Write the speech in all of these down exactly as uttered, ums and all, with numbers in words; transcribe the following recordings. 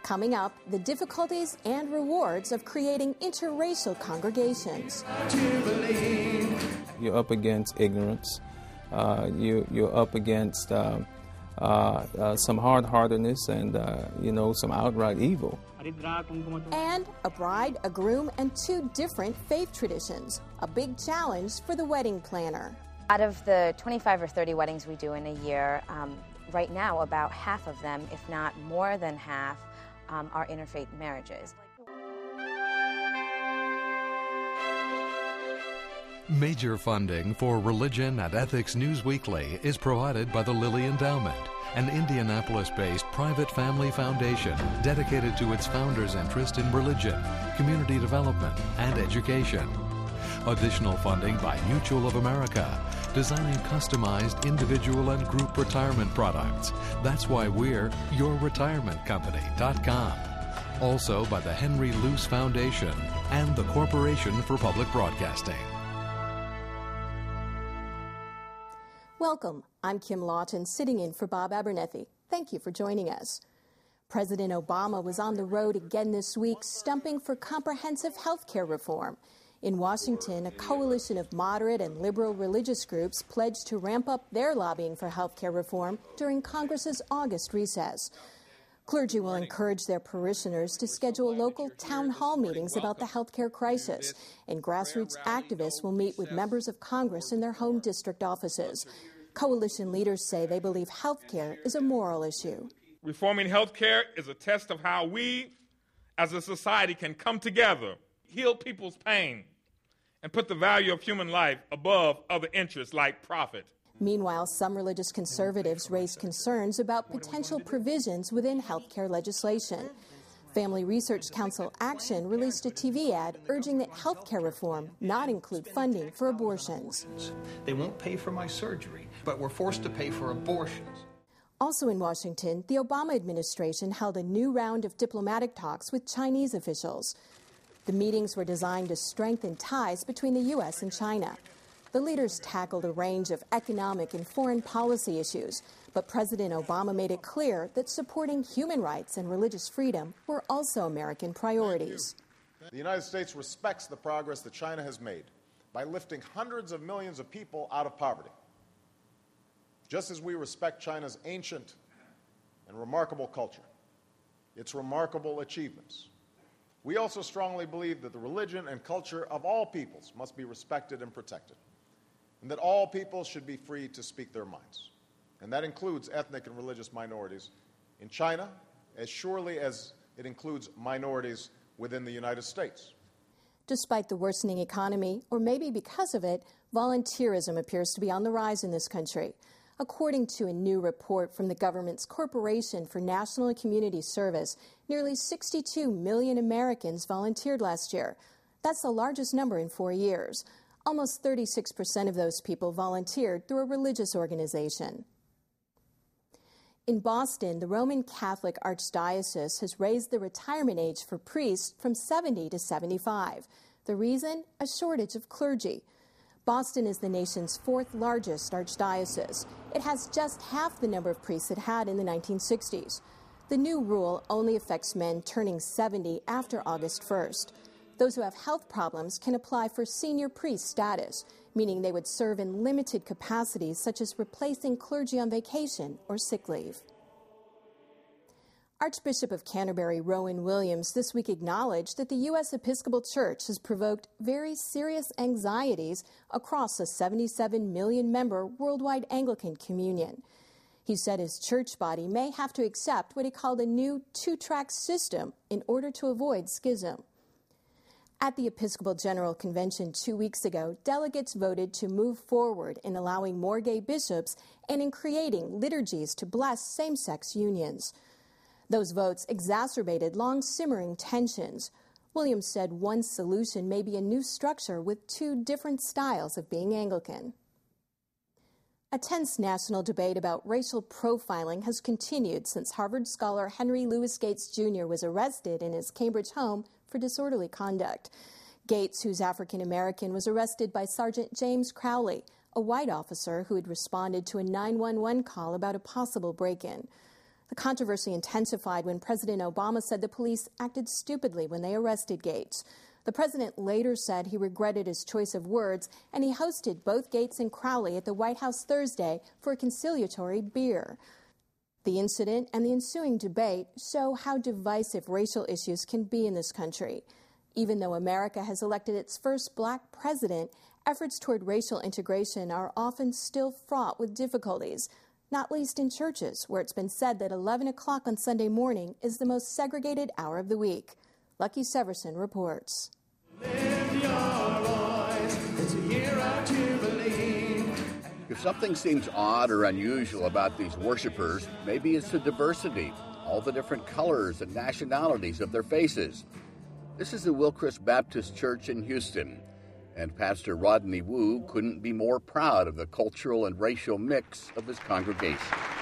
Coming up, the difficulties and rewards of creating interracial congregations. You're up against ignorance. Uh, you, you're up against uh, uh, uh, some hard-heartedness and, uh, you know, some outright evil. And a bride, a groom, and two different faith traditions. A big challenge for the wedding planner. Out of the twenty-five or thirty weddings we do in a year, um, right now about half of them, if not more than half, um, are interfaith marriages. Major funding for Religion and Ethics News Weekly is provided by the Lilly Endowment, an Indianapolis-based private family foundation dedicated to its founders' interest in religion, community development, and education. Additional funding by Mutual of America, designing customized individual and group retirement products. That's why we're your retirement company dot com. Also by the Henry Luce Foundation and the Corporation for Public Broadcasting. Welcome. I'm Kim Lawton, sitting in for Bob Abernethy. Thank you for joining us. President Obama was on the road again this week, stumping for comprehensive health care reform. In Washington, a coalition of moderate and liberal religious groups pledged to ramp up their lobbying for health care reform during Congress's August recess. Clergy will encourage their parishioners to schedule local town hall meetings about the health care crisis, and grassroots activists will meet with members of Congress in their home district offices. Coalition leaders say they believe health care is a moral issue. Reforming health care is a test of how we, as a society, can come together, heal people's pain, and put the value of human life above other interests like profit. Meanwhile, some religious conservatives raised concerns about potential provisions within health care legislation. Family Research Council Action released a T V ad urging that health care reform not include funding for abortions. They won't pay for my surgery, but we're forced to pay for abortions. Also in Washington, the Obama administration held a new round of diplomatic talks with Chinese officials. The meetings were designed to strengthen ties between the U S and China. The leaders tackled a range of economic and foreign policy issues, but President Obama made it clear that supporting human rights and religious freedom were also American priorities. The United States respects the progress that China has made by lifting hundreds of millions of people out of poverty, just as we respect China's ancient and remarkable culture, its remarkable achievements. We also strongly believe that the religion and culture of all peoples must be respected and protected, and that all people should be free to speak their minds. And that includes ethnic and religious minorities in China, as surely as it includes minorities within the United States. Despite the worsening economy, or maybe because of it, volunteerism appears to be on the rise in this country. According to a new report from the government's Corporation for National and Community Service, nearly sixty-two million Americans volunteered last year. That's the largest number in four years. Almost thirty-six percent of those people volunteered through a religious organization. In Boston, the Roman Catholic Archdiocese has raised the retirement age for priests from seventy to seventy-five. The reason? A shortage of clergy. Boston is the nation's fourth largest archdiocese. It has just half the number of priests it had in the nineteen sixties. The new rule only affects men turning seventy after August first. Those who have health problems can apply for senior priest status, meaning they would serve in limited capacities such as replacing clergy on vacation or sick leave. Archbishop of Canterbury Rowan Williams this week acknowledged that the U S Episcopal Church has provoked very serious anxieties across a seventy-seven million member worldwide Anglican communion. He said his church body may have to accept what he called a new two-track system in order to avoid schism. At the Episcopal General Convention two weeks ago, delegates voted to move forward in allowing more gay bishops and in creating liturgies to bless same-sex unions. Those votes exacerbated long-simmering tensions. Williams said one solution may be a new structure with two different styles of being Anglican. A tense national debate about racial profiling has continued since Harvard scholar Henry Louis Gates Junior was arrested in his Cambridge home for disorderly conduct. Gates, who's African American, was arrested by Sergeant James Crowley, a white officer who had responded to a nine one one call about a possible break-in. The controversy intensified when President Obama said the police acted stupidly when they arrested Gates. The president later said he regretted his choice of words, and he hosted both Gates and Crowley at the White House Thursday for a conciliatory beer. The incident and the ensuing debate show how divisive racial issues can be in this country. Even though America has elected its first black president, efforts toward racial integration are often still fraught with difficulties, not least in churches, where it's been said that eleven o'clock on Sunday morning is the most segregated hour of the week. Lucky Severson reports. Lift your voice, it's a year of jubilee. If something seems odd or unusual about these worshipers, maybe it's the diversity, all the different colors and nationalities of their faces. This is the Wilchrist Baptist Church in Houston, and Pastor Rodney Wu couldn't be more proud of the cultural and racial mix of his congregation.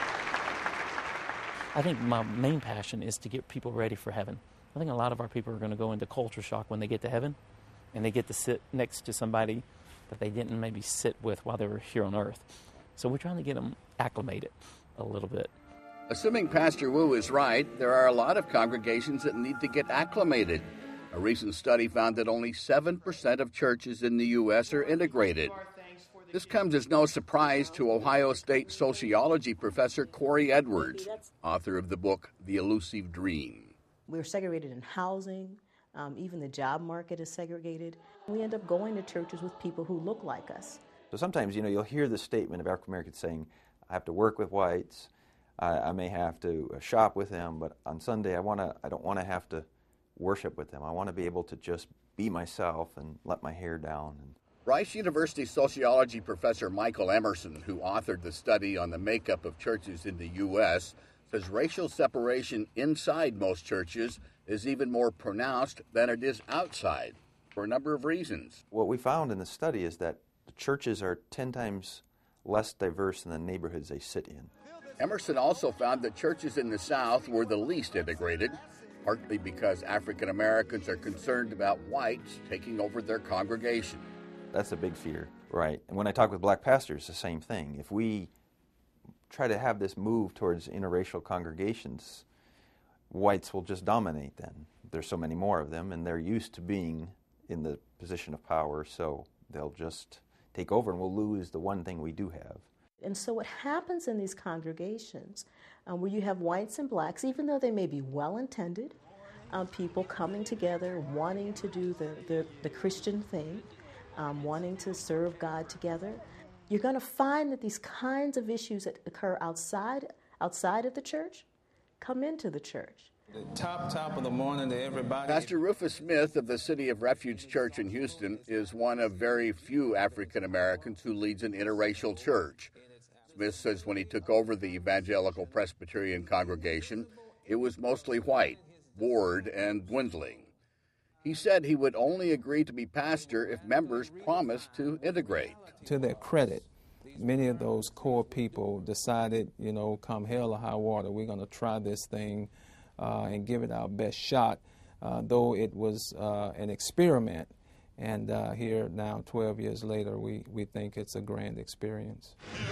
I think my main passion is to get people ready for heaven. I think a lot of our people are going to go into culture shock when they get to heaven, and they get to sit next to somebody that they didn't maybe sit with while they were here on earth. So we're trying to get them acclimated a little bit. Assuming Pastor Wu is right, there are a lot of congregations that need to get acclimated. A recent study found that only seven percent of churches in the U S are integrated. This comes as no surprise to Ohio State sociology professor Corey Edwards, author of the book The Elusive Dream. We're segregated in housing. Um, even the job market is segregated. We end up going to churches with people who look like us. So sometimes, you know, you'll hear the statement of African Americans saying, I have to work with whites, I, I may have to uh, shop with them, but on Sunday I want to. I don't want to have to worship with them. I want to be able to just be myself and let my hair down. And Rice University sociology professor Michael Emerson, who authored the study on the makeup of churches in the U S, says racial separation inside most churches is even more pronounced than it is outside, for a number of reasons. What we found in the study is that the churches are ten times less diverse than the neighborhoods they sit in. Emerson also found that churches in the South were the least integrated, partly because African Americans are concerned about whites taking over their congregation. That's a big fear, right? And when I talk with black pastors, the same thing. If we try to have this move towards interracial congregations, whites will just dominate then. There's so many more of them, and they're used to being in the position of power, so they'll just take over, and we'll lose the one thing we do have. And so what happens in these congregations, um, where you have whites and blacks, even though they may be well-intended, um, people coming together, wanting to do the, the, the Christian thing, um, wanting to serve God together, you're going to find that these kinds of issues that occur outside outside of the church come into the church. The top, top of the morning to everybody. Pastor Rufus Smith of the City of Refuge Church in Houston is one of very few African Americans who leads an interracial church. Smith says when he took over the Evangelical Presbyterian congregation, it was mostly white, bored, and dwindling. He said he would only agree to be pastor if members promised to integrate. To their credit, many of those core people decided, you know, come hell or high water, we're going to try this thing uh, and give it our best shot, uh, though it was uh, an experiment. And uh, here now, twelve years later, we, we think it's a grand experience.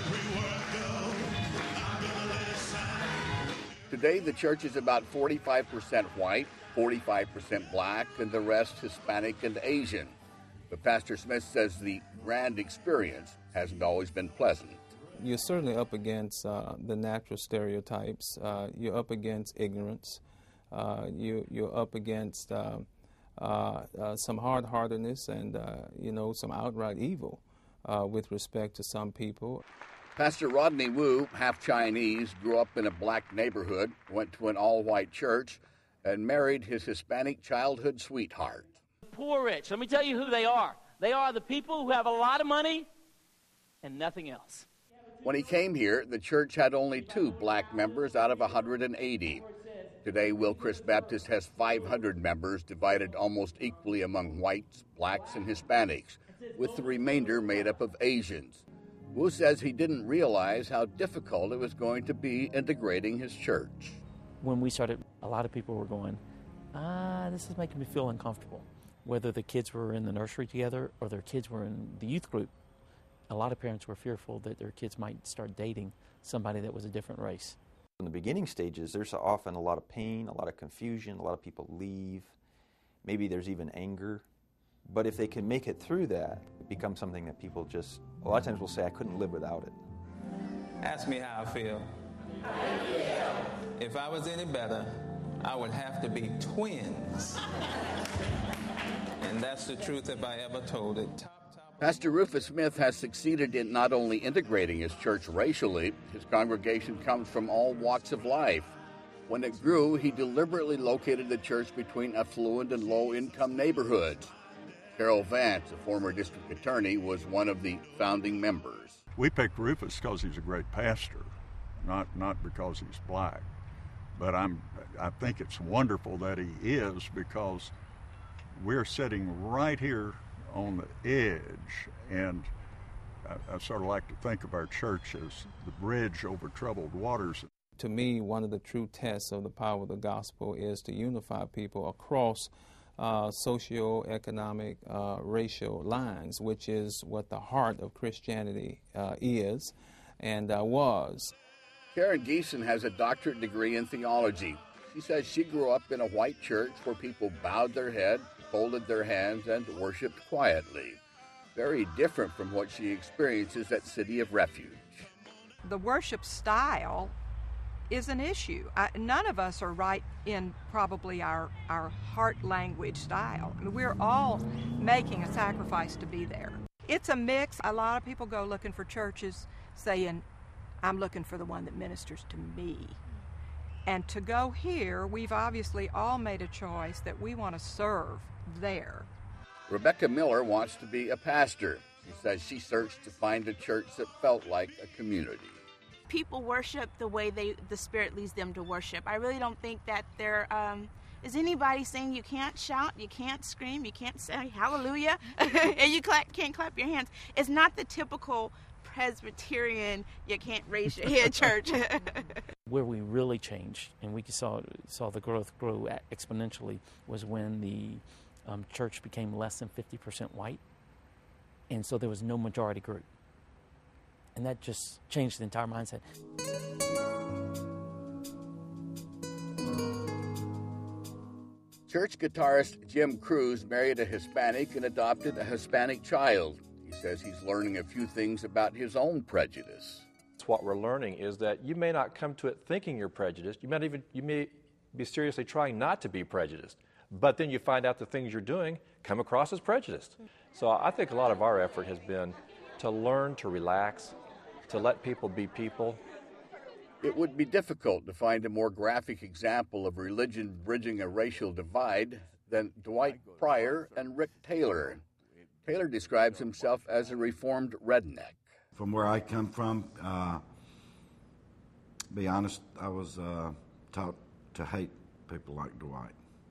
Today, the church is about forty-five percent white, forty-five percent black, and the rest Hispanic and Asian. But Pastor Smith says the grand experience hasn't always been pleasant. You're certainly up against uh, the natural stereotypes. Uh, you're up against ignorance. Uh, you, you're up against uh, uh, uh, some hard-heartedness and, uh, you know, some outright evil uh, with respect to some people. Pastor Rodney Wu, half Chinese, grew up in a black neighborhood, went to an all-white church, and married his Hispanic childhood sweetheart. Poor rich, let me tell you who they are. They are the people who have a lot of money and nothing else. When he came here, the church had only two black members out of one hundred eighty. Today, Wilchrist Baptist has five hundred members, divided almost equally among whites, blacks, and Hispanics, with the remainder made up of Asians. Wu says he didn't realize how difficult it was going to be integrating his church. When we started, a lot of people were going, ah, this is making me feel uncomfortable. Whether the kids were in the nursery together or their kids were in the youth group, a lot of parents were fearful that their kids might start dating somebody that was a different race. from the beginning stages, there's often a lot of pain, a lot of confusion, a lot of people leave. Maybe there's even anger. But if they can make it through that, it becomes something that people just, a lot of times will say, I couldn't live without it. Ask me how I feel. If I was any better, I would have to be twins. And that's the truth if I ever told it. Pastor Rufus Smith has succeeded in not only integrating his church racially, his congregation comes from all walks of life. When it grew, he deliberately located the church between affluent and low-income neighborhoods. Carol Vance, a former district attorney, was one of the founding members. We picked Rufus because he's a great pastor, not not because he's black. But I'm I think it's wonderful that he is, because we're sitting right here on the edge, and I, I sort of like to think of our church as the bridge over troubled waters. To me, one of the true tests of the power of the gospel is to unify people across uh, socio-economic, uh, racial lines, which is what the heart of Christianity uh, is and uh, was. Karen Geeson has a doctorate degree in theology. She says she grew up in a white church where people bowed their head, folded their hands, and worshiped quietly. Very different from what she experiences at City of Refuge. The worship style is an issue. I, none of us are right in probably our, our heart language style. I mean, we're all making a sacrifice to be there. It's a mix. A lot of people go looking for churches saying, I'm looking for the one that ministers to me. And to go here, we've obviously all made a choice that we want to serve there. Rebecca Miller wants to be a pastor. She says she searched to find a church that felt like a community. People worship the way they the Spirit leads them to worship. I really don't think that there um, is anybody saying you can't shout, you can't scream, you can't say hallelujah, and you clap, can't clap your hands. It's not the typical Presbyterian, you can't raise your head church. Where we really changed, and we saw saw the growth grow exponentially, was when the um, church became less than fifty percent white, and so there was no majority group. And that just changed the entire mindset. Church guitarist Jim Cruz married a Hispanic and adopted a Hispanic child. He says he's learning a few things about his own prejudice. What we're learning is that you may not come to it thinking you're prejudiced. You might even you may be seriously trying not to be prejudiced. But then you find out the things you're doing come across as prejudiced. So I think a lot of our effort has been to learn to relax, to let people be people. It would be difficult to find a more graphic example of religion bridging a racial divide than Dwight Pryor and Rick Taylor. Taylor describes himself as a reformed redneck. From where I come from, uh, be honest, I was uh, taught to hate people like Dwight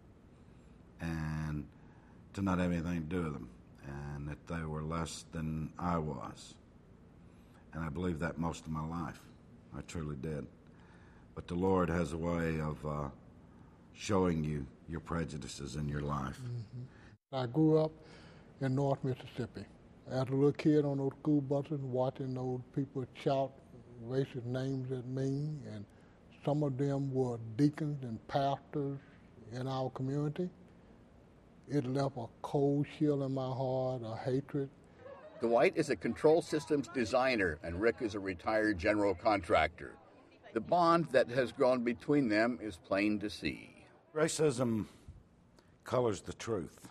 and to not have anything to do with them, and that they were less than I was. And I believed that most of my life. I truly did. But the Lord has a way of uh, showing you your prejudices in your life. Mm-hmm. I grew up in North Mississippi. As a little kid on those school buses, watching those people shout racist names at me, and some of them were deacons and pastors in our community. It left a cold chill in my heart, a hatred. Dwight is a control systems designer, and Rick is a retired general contractor. The bond that has grown between them is plain to see. Racism colors the truth.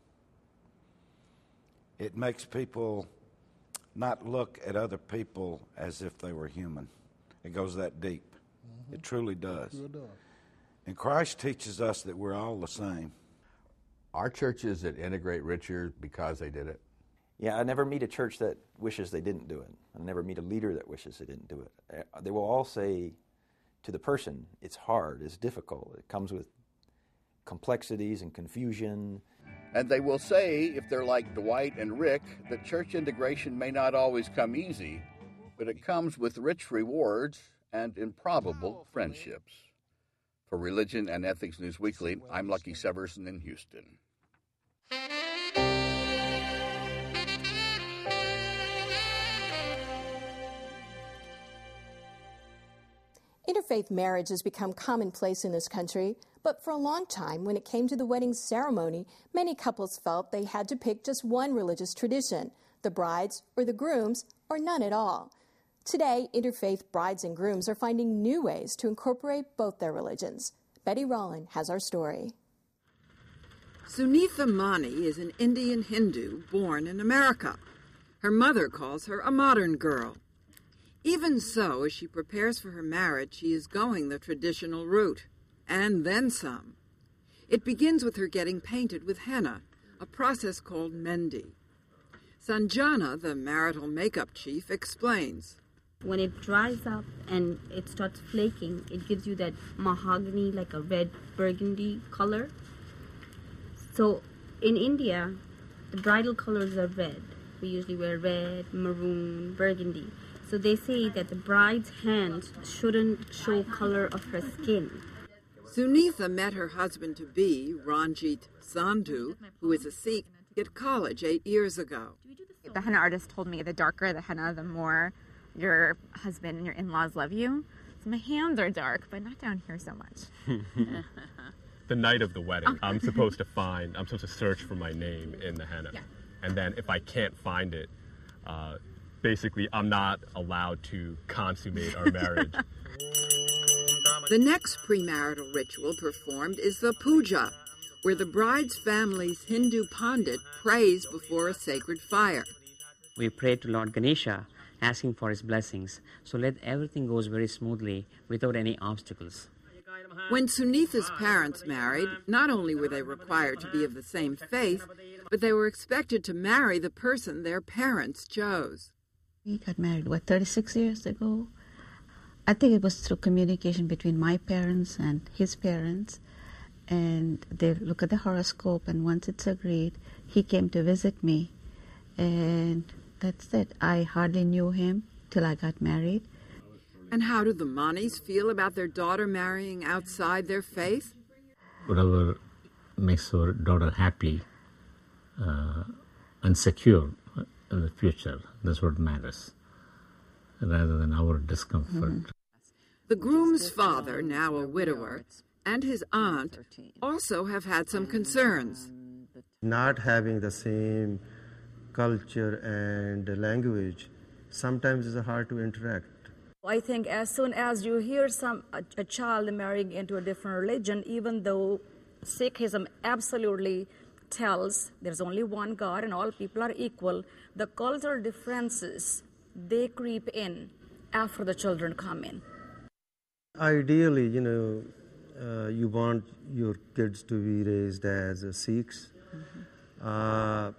It makes people not look at other people as if they were human. It goes that deep. Mm-hmm. It truly does. It does. And Christ teaches us that we're all the same. Our churches that integrate richer because they did it. Yeah, I never meet a church that wishes they didn't do it. I never meet a leader that wishes they didn't do it. They will all say to the person, it's hard, it's difficult, it comes with complexities and confusion. And they will say, if they're like Dwight and Rick, that church integration may not always come easy, but it comes with rich rewards and improbable friendships. For Religion and Ethics News Weekly, I'm Lucky Severson in Houston. Interfaith marriage has become commonplace in this country, but for a long time, when it came to the wedding ceremony, many couples felt they had to pick just one religious tradition, the bride's or the groom's, or none at all. Today, interfaith brides and grooms are finding new ways to incorporate both their religions. Betty Rollin has our story. Sunitha Mani is an Indian Hindu born in America. Her mother calls her a modern girl. Even so, as she prepares for her marriage, she is going the traditional route, and then some. It begins with her getting painted with henna, a process called mendi. Sanjana, the marital makeup chief, explains. When it dries up and it starts flaking, it gives you that mahogany, like a red burgundy color. So in India, the bridal colors are red. We usually wear red, maroon, burgundy. So they say that the bride's hand shouldn't show color of her skin. Sunitha met her husband-to-be, Ranjit Sandhu, who is a Sikh, at college eight years ago. The henna artist told me the darker the henna, the more your husband and your in-laws love you. So my hands are dark, but not down here so much. The night of the wedding, I'm supposed to find, I'm supposed to search for my name in the henna. Yeah. And then if I can't find it, uh, basically I'm not allowed to consummate our marriage. The next premarital ritual performed is the puja, where the bride's family's Hindu pandit prays before a sacred fire. We pray to Lord Ganesha, asking for his blessings, so let everything goes very smoothly without any obstacles. When Sunitha's parents married, not only were they required to be of the same faith, but they were expected to marry the person their parents chose. We got married, what, thirty-six years ago? I think it was through communication between my parents and his parents. And they look at the horoscope, and once it's agreed, he came to visit me. And that's it. I hardly knew him till I got married. And how do the Manis feel about their daughter marrying outside their faith? Whatever makes our daughter happy uh, and secure in the future, that's what matters, rather than our discomfort. Mm-hmm. The groom's father, now a widower, and his aunt also have had some concerns. Not having the same culture and language, sometimes it's hard to interact. I think as soon as you hear some a, a child marrying into a different religion, even though Sikhism absolutely tells there's only one God and all people are equal, the cultural differences, they creep in after the children come in. Ideally, you know, uh, you want your kids to be raised as uh, Sikhs. Mm-hmm. Uh,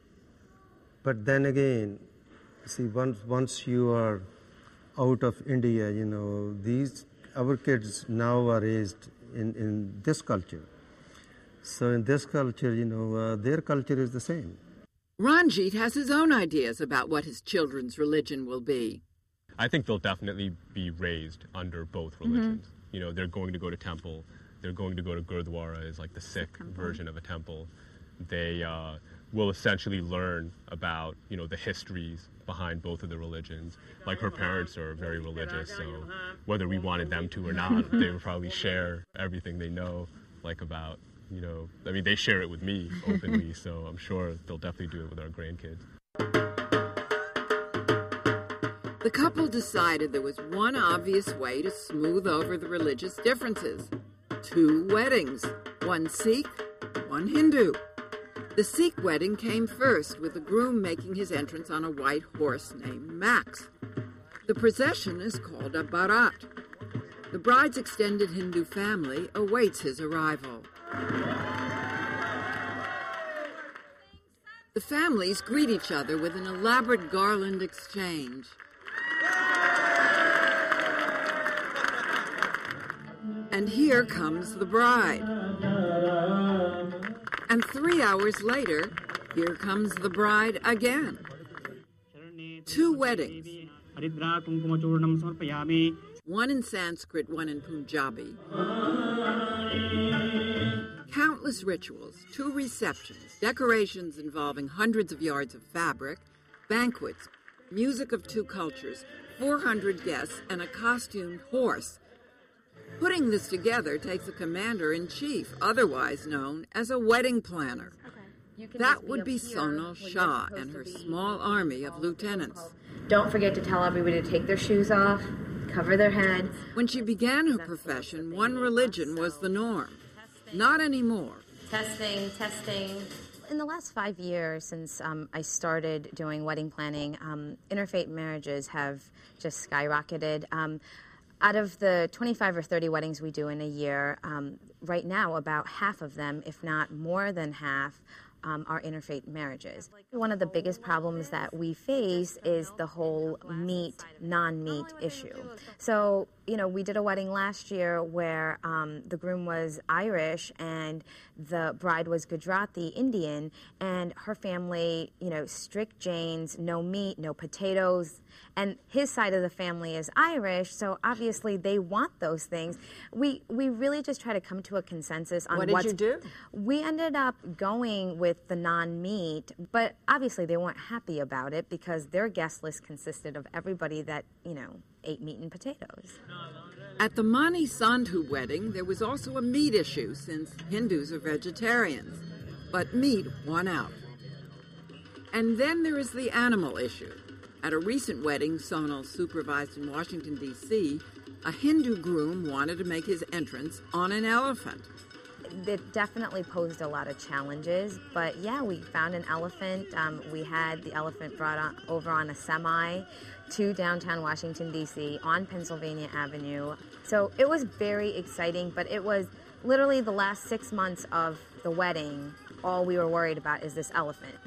but then again, see, once, once you are out of India, you know, these, our kids now are raised in, in this culture. So in this culture, you know, uh, their culture is the same. Ranjit has his own ideas about what his children's religion will be. I think they'll definitely be raised under both religions. Mm-hmm. You know, they're going to go to temple. They're going to go to Gurdwara, is like the Sikh version of a temple. They uh, will essentially learn about, you know, the histories behind both of the religions. Like her parents are very religious, so whether we wanted them to or not, they would probably share everything they know, like about, you know, I mean, they share it with me openly, so I'm sure they'll definitely do it with our grandkids. The couple decided there was one obvious way to smooth over the religious differences. Two weddings, one Sikh, one Hindu. The Sikh wedding came first, with the groom making his entrance on a white horse named Max. The procession is called a barat. The bride's extended Hindu family awaits his arrival. The families greet each other with an elaborate garland exchange. And here comes the bride. And three hours later, here comes the bride again. Two weddings. One in Sanskrit, one in Punjabi. Countless rituals, two receptions, decorations involving hundreds of yards of fabric, banquets, music of two cultures, four hundred guests, and a costumed horse Putting this together takes a commander-in-chief, otherwise known as a wedding planner. That would be Sonal Shah and her small army of lieutenants. Don't forget to tell everybody to take their shoes off, cover their head. When she began her profession, one religion was the norm. Not anymore. Testing, testing. In the last five years since um, I started doing wedding planning, um, interfaith marriages have just skyrocketed. Um, out of the twenty-five or thirty weddings we do in a year, um, right now about half of them, if not more than half, Um, are interfaith marriages. One of the biggest problems that we face is the whole meat, non-meat issue. So, you know, we did a wedding last year where um, the groom was Irish and the bride was Gujarati Indian, and her family, you know, strict Jains, no meat, no potatoes, and his side of the family is Irish, so obviously they want those things. We we really just try to come to a consensus on what did what's, you do? We ended up going with the non-meat, but obviously they weren't happy about it because their guest list consisted of everybody that, you know, ate meat and potatoes. At the Mani Sandhu wedding, there was also a meat issue since Hindus are vegetarians, but meat won out. And then there is the animal issue. At a recent wedding Sonal supervised in Washington, D C, a Hindu groom wanted to make his entrance on an elephant. It definitely posed a lot of challenges, but yeah, we found an elephant. Um, we had the elephant brought on, over on a semi to downtown Washington, D C on Pennsylvania Avenue. So it was very exciting, but it was literally the last six months of the wedding. All we were worried about is this elephant.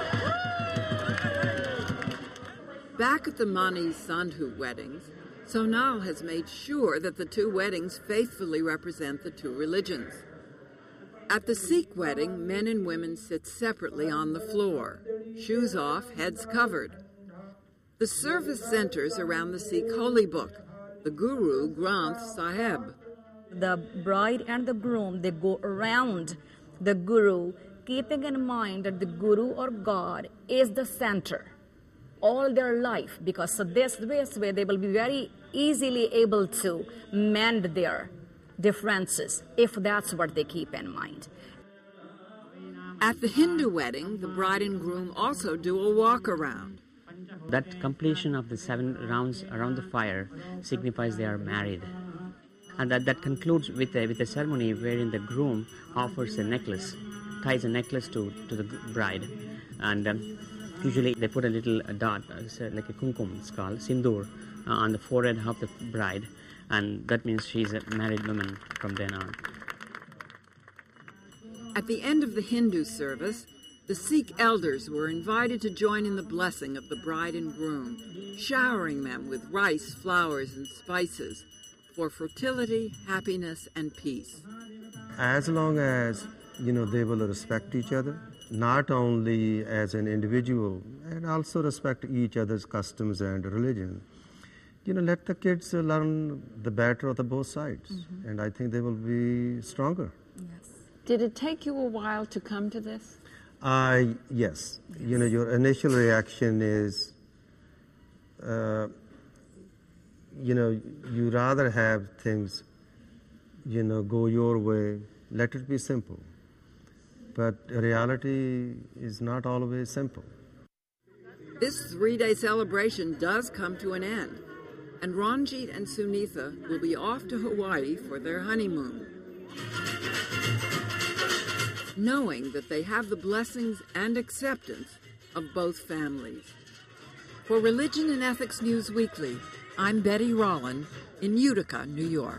Back at the Mani Sandhu weddings, Sonal has made sure that the two weddings faithfully represent the two religions. At the Sikh wedding, men and women sit separately on the floor, shoes off, heads covered. The service centers around the Sikh holy book, the Guru Granth Sahib. The bride and the groom, they go around the Guru, keeping in mind that the Guru or God is the center all their life, because so this, this way they will be very easily able to mend their differences if that's what they keep in mind. At the Hindu wedding, the bride and groom also do a walk around. That completion of the seven rounds around the fire signifies they are married. And that, that concludes with a, with a ceremony wherein the groom offers a necklace, ties a necklace to, to the bride. And um, usually they put a little a dot, uh, like a kumkum, it's called, sindoor, uh, on the forehead of the bride. And that means she's a married woman from then on. At the end of the Hindu service, the Sikh elders were invited to join in the blessing of the bride and groom, showering them with rice, flowers, and spices for fertility, happiness, and peace. As long as, you know, they will respect each other, not only as an individual, and also respect each other's customs and religion. You know, let the kids learn the better of the both sides, mm-hmm. and I think they will be stronger. Yes. Did it take you a while to come to this? Uh, yes. yes. You know, your initial reaction is, uh, you know, you rather have things, you know, go your way, let it be simple. But reality is not always simple. This three-day celebration does come to an end, and Ranjit and Sunitha will be off to Hawaii for their honeymoon, knowing that they have the blessings and acceptance of both families. For Religion and Ethics News Weekly, I'm Betty Rollin in Utica, New York.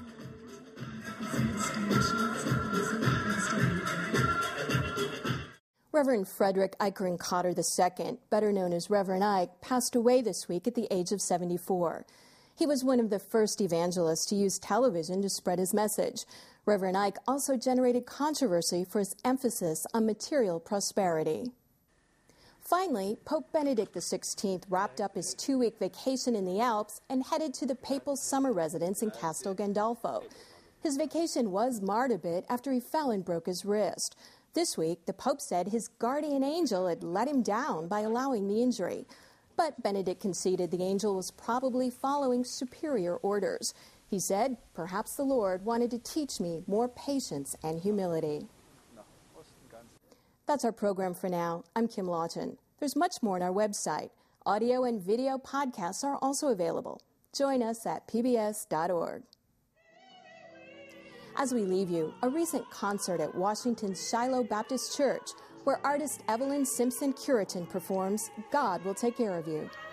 Reverend Frederick Eichern Cotter the Second, better known as Reverend Ike, passed away this week at the age of seventy-four. He was one of the first evangelists to use television to spread his message. Reverend Ike also generated controversy for his emphasis on material prosperity. Finally, Pope Benedict the sixteenth wrapped up his two-week vacation in the Alps and headed to the papal summer residence in Castel Gandolfo. His vacation was marred a bit after he fell and broke his wrist. This week, the Pope said his guardian angel had let him down by allowing the injury. But Benedict conceded the angel was probably following superior orders. He He said, perhaps the Lord wanted to teach me more patience and humility. That's our program for now. I'm Kim Lawton. There's much more on our website. Audio and video podcasts are also available. Join us at P B S dot org. As we leave you, a recent concert at Washington's Shiloh Baptist Church, where artist Evelyn Simpson Curitan performs God Will Take Care of You.